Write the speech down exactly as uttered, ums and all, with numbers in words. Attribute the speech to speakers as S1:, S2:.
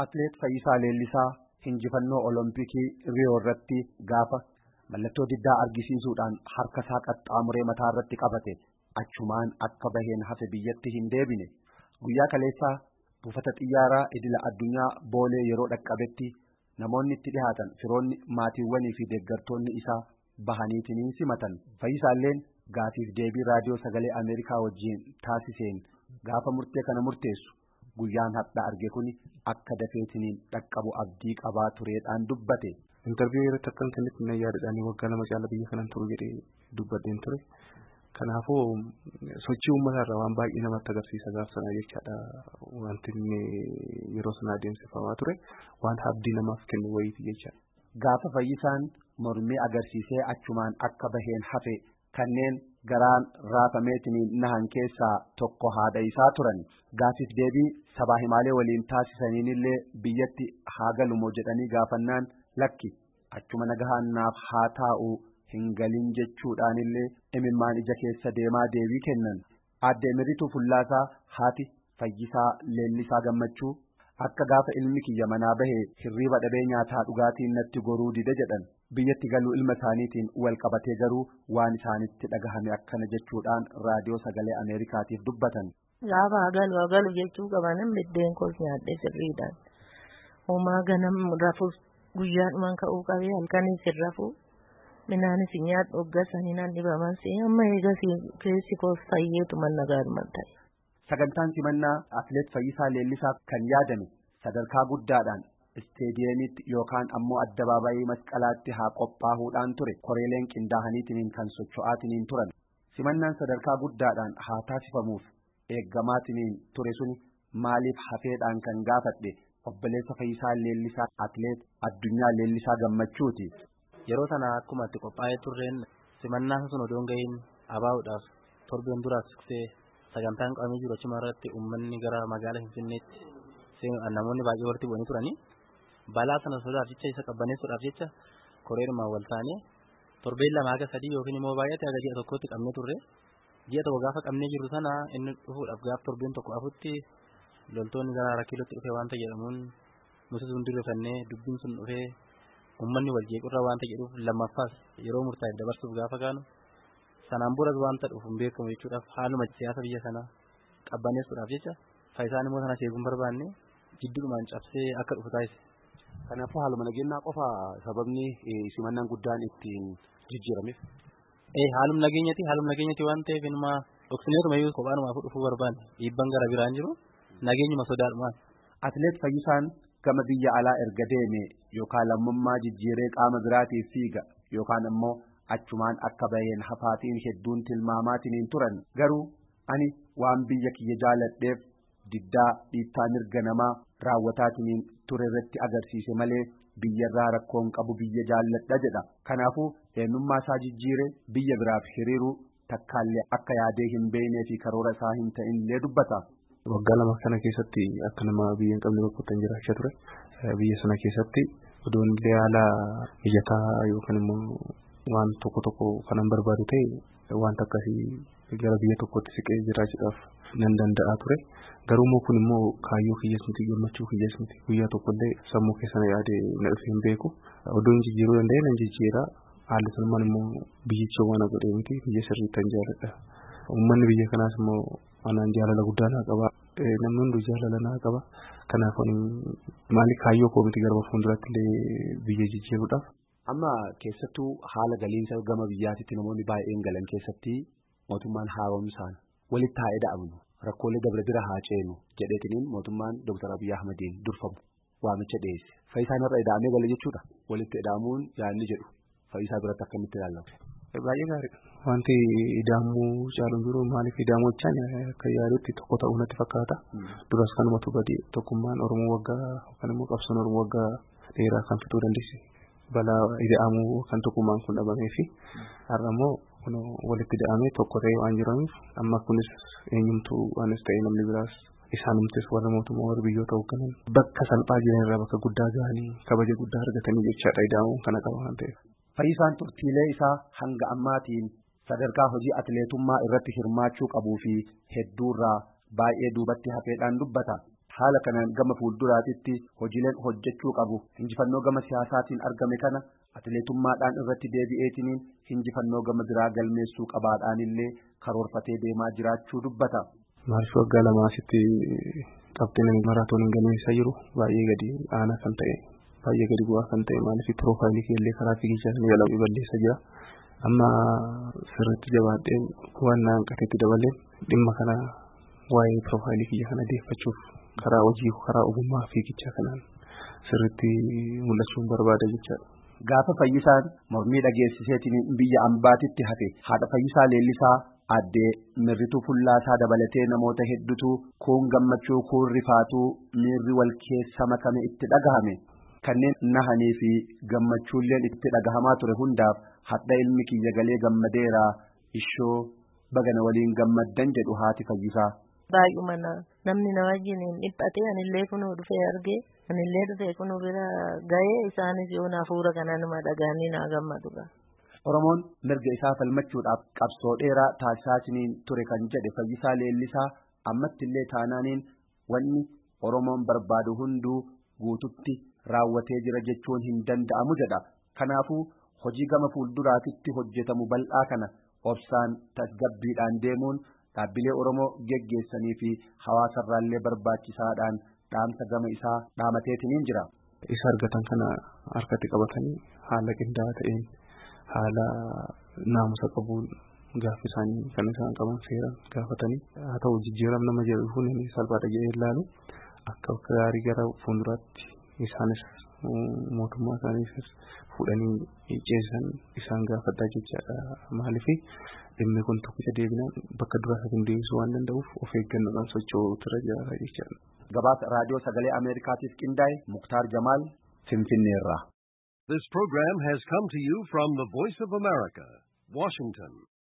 S1: Atileet Fayyisaa Leellisaa injifannoo Olompikii Riyoo irratti gaafa mallattoo diddaa argisiisuudhaan harka isaa qaxxaamuree mataa irratti qabate achumaan akka baheen hafe biyyatti hin deebine. Guyyaa kaleessaa buufata xiyyaaraa idila addunyaa Boolee yeroo dhaqqabetti namoonni itti dhihaatan firoonni, maatiiwwanii fi deeggartoonni isaa bahaniitiin simatan. Fayyisaalleen gaafiif deebii raadiyoo sagalee Ameerikaa wajjin taasiseen gaafa murtee kana murteessu guyyaan hadhaa arge kuni akka dafeetiniin dhaqqabu abdii qabaa tureedhaan dubbate.
S2: Interviyuu irratti akkan kanatti na yaadaadhaan waggaa lama caala biyya kanan turu jedhee dubbadheen ture. Kanaafuu sochii uummataa irraa waan baay'ee namatti agarsiisa gaafa sana jechaadha. Wanti yeroo sana adeemsifamaa ture waan abdii namaaf kennu wayiiti jechaadha.
S1: Gaafa Fayyisaan mormii agarsiisee achumaan akka baheen hafe kanneen garaan raafameetiniin nahan keessaa tokko haadha isaa turan. Gaafiif deebii sabaa himaalee waliin taasisaniinillee biyyatti haa galumoo jedhanii gaafannaan lakki achuma nagahannaaf haa taa'u hin galin jechuudhaanillee imimmaan ija keessa deemaa deebii kennan. Aadde Mirituu Fullaasaa haati Fayyisaa Leellisaa Gammachuu akka gaafa ilmi kiyya manaa bahee hirriiba dhabee nyaataa dhugaatiin natti goruu dide jedhan. Biyyatti galuu ilma isaaniitiin wal qabatee garuu waan isaanitti dhagahame akkana jechuudhaan raadiyoo sagalee Ameerikaatiif dubbatan.
S3: Gaafa galu galu jechuu qabanan biddeen koos nyaadhee sirriidhaan. Homaa ganam rafuus guyyaadhumaan ka'uu qabee halkanis hin rafuu. Minaanis nyaadhu hoggasanii naan dhibaman si amma eegas keessi koos fayyeetu manna gaadhuman ta'e.
S1: Sagantaan simannaa Atileet Fayyisaa Leellisaa kan yaadame sadarkaa guddaadhaan isteediyeemiitti yookaan ammoo addabaabayii masqalaatti haa qophaa'uudhaan ture. Koreeleen qindaa'aniitiin kan socho'aatiniin turan. Simannaan sadarkaa guddaadhaan haa taasifamuuf eeggamaatiin ture suni maaliif hafeedhaan kan gaafadhe obboleessa Fayyisaa Leellisaa Atileet Addunyaa Leellisaa Gammachuuti.
S4: Yeroo sana akkuma itti qophaa'ee turreen simannaan sun odoon gahiin abaa'uudhaaf torbeen duraas siqsee sagantaan qabamee jiru achuma irratti uummanni gara magaalaa Finfinneetti namoonni baay'ee walitti bu'anii turanii balaa sana sodaaf jecha isa qabbaneessuudhaaf jecha koreerumaan wal taanee torbeen lama haga sadii yookiin immoo baay'ate haga ji'a tokkotti qabnee turre. Ji'a tokko gaafa qabnee jirru sana inni dhufuudhaaf gaafa torbeen tokko afutti loltoonni gara Rakiilootti dhufee waanta jedhamuun nuti sun dirrefannee dubbiin sun dhufee uummanni wal jeequrra waanta jedhuuf lammaffaas yeroo murtaa'e dabarsuuf gaafa kaanu sanaan boras waanta dhufu hin beekamu jechuudhaaf haaluma siyaasa biyya sanaa qabbaneessuudhaaf jecha Fayyisaan immoo sana seeguun barbaanne jidduudhumaan cabsee akka dhufu taasise.
S1: Kanaafuu haaluma nageenyaa qofa sababni simannaan guddaan ittiin jijjiirameef.
S4: Ee haaluma nageenyati haaluma nageenyati waan ta'eef inuma oksineetuma iyyuu kophaanuma dhufuu barbaanne dhiibban gara biraan jiru nageenyuma sodaadhumaan.
S1: Atileet Fayyisaan gama biyya alaa erga deeme yookaan lammummaa jijjiiree qaama biraatiif fiiga yookaan ammoo achumaan akka baheen hafaatiin hedduun tilmaamaatiin turan. Garuu ani waan biyya kiyya jaaladheef diddaa dhiittaa mirga namaa raawwataatiin ture irratti agarsiise malee biyyarraa rakkoon qabu biyya jaalladha jedha. Kanaafuu eenyummaa isaa jijjiiree biyya biraaf hiriiruu takkaallee akka yaadee hin beeknee fi karoora isaa hin ta'inillee dubbata.
S2: Waggaa lama kana keessatti akka nama biyya hin qabne bakkoota hin jiraachaa ture. Biyya sana keessatti odoon illee haala mijataa yookaan immoo waan tokko tokko kanan barbaadu ta'e wanta akkasii gara biyya tokkotti siqee jiraachuudhaaf nan danda'a ture. Garuu immoo kun immoo kaayyoo kiyyaas miti gammachuu kiyyaas miti guyyaa tokkollee sammuu keessana yaade na dhufe hin beeku. Odoon jijjiiruu danda'e nan jijjiira. Haalli sanumaan immoo biyyicha waan godhee miti biyya sirriitti kan jaaladha. Uummanni biyya kanaas immoo anaan jaalala guddaa naa qaba. Namni hunduu jaalala naa qaba. Kanaaf maali kaayyoo koo miti gara fuulduraatti illee biyya jijjiiruudhaaf.
S1: Amma keessattuu haala galiinsa gama biyyaatitti namoonni baay'een galan keessatti mootummaan haaromsaan walitti haa eda'amnu rakkoolee dabra bira haa ceenu jedheetiniin mootummaan Dooktar Abiyyi Ahmadiin durfamu waamicha dhiyeesse. Fayyisaan irra eda'amee gala jechuudha. Walitti eda'amuun yaadni jedhu Fayyisaa biratti akkamitti ilaallama?
S2: Baay'ee gaariidha. Wanti ida'amuu caaluun jiru maaliif ida'amuu jechaan akka yaadutti tokko ta'uu natti fakkaata. Duras kanumatu badii tokkummaan Oromoo waggaa yookaan immoo qabsoon Oromoo waggaa dheeraa kan fixuu dandeesse. Balaa ida'amuu kan tokkummaan kun dhabamee fi har'a immoo walitti ida'amee tokko ta'ee waan jiraniif amma kunis eenyumtuu anis ta'ee namni biraas isaanumtis warra mootummaa warra biyyoota hoogganan bakka salphaa jiran irraa bakka guddaa ga'anii kabaja guddaa argatanii jechaadha ida'amuun kana qaba waan ta'eef.
S1: Fayyisaan turtiilee isaa hanga ammaatiin sadarkaa hojii atileetummaa irratti hirmaachuu qabuu fi hedduurraa baay'ee duubatti hafeedhaan dubbata. haala kanaan gama fuulduraatitti hojiileen hojjechuu qabu injifannoo gama siyaasaatiin argame kana atileetummaadhaan irratti deebi'eetiniin injifannoo gama biraa galmeessuu qabaadhaan illee karoorfatee deemaa jiraachuu dubbata.
S2: Maaliif waggaa lamaasitti qabxiin maraatooniin galmeessaa jiru baay'ee gadi aanaa kan ta'e baay'ee gadi bu'aa kan ta'e maaliif piroofaayilii keellee karaa fiigichaa ni jala balleessaa jira. Amma sirriitti jabaadhee waan hanqateetti dabalee dhimma kana waa'ee piroofaayilii kiyya kana deeffachuuf karaa hojii karaa ogummaa fiigichaa kanaan sirriitti mul'achuun barbaada jechaadha.
S1: Gaafa Fayyisaan mormii dhageessiseetiin biyya ambaatitti hafe haadha Fayyisaa Leellisaa addee Mirrituu Fullaasaa dabalatee namoota hedduutu kuun gammachuu kuun rifaatuu miirri wal keessa makame itti dhagahame. Kanneen nahanii fi gammachuulleen itti dhagahamaa ture hundaaf hadha ilmi kiyya galee gammadeeraa ishoo bagana waliin gammaddan jedhu haati Fayyisaa.
S3: Baay'uma namni na wajjin dhiphatee anillee kunuu dhufee argee anillee dhufee kunuu bira ga'ee isaanis yoo hafuura kana nama dhagaanii naa gammadudha.
S1: Oromoon mirga isaa falmachuudhaaf qabsoo dheeraa taasisaatiniin ture kan jedhe Fayyisaa Leellisaa ammattillee taanaaniin wanni Oromoon barbaadu hunduu guututti raawwatee jira jechuun hin danda'amu jedha. Kanaafuu hojii gama fuulduraatitti hojjetamu bal'aa kana obsaan tasgabbiidhaan deemuun dhaabbilee Oromoo geggeessanii fi hawaasarraallee barbaachisaadhaan dhaamsa gama isaa dhaamateetiniin jira.
S2: Isa argatan kana harkatti qabatanii haala qindaa'aa ta'een haala naamusa qabuun gaaffii isaanii kan isaan qaban seeraan gaafatanii haa ta'u jijjiiram nama jedhu kun salphaadha jedhee ilaalu akka gaarii gara fuulduraatti isaanis mootummaa isaaniifis fuudhanii ceesisan isaan gaafadhaa jechaadha. Maaliif dhimmi kun tokkicha deebinaan bakka duraa hin deebisuu waan danda'uuf of eeggannoodhaan socho'uu tura jira jechaadha.
S1: Gabaasa raadiyoo sagalee Ameerikaatiif qindaa'e Muktaar Jamaal Finfinneerraa.
S5: This program has come to you from the Voice of America, Washington.